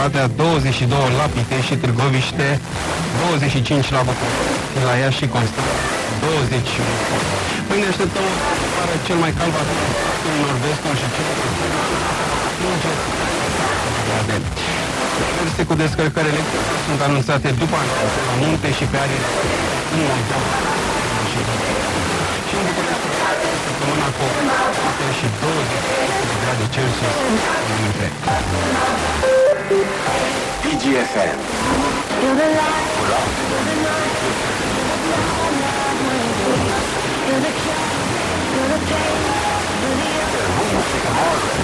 Oradea, 22 la Pitești și Târgoviște, 25 la București, la Iași și Constanța, 20. Pâine așteptăm cel mai cald va fi în nord-estul și cel mai Reverse cu descărcări electrice sunt anunțate după la munte și pe arii și în București săptămâna cu și 20 de grade Celsius între. PGFM. You're the light, you're the night, you're the cure, you're the pain, you're the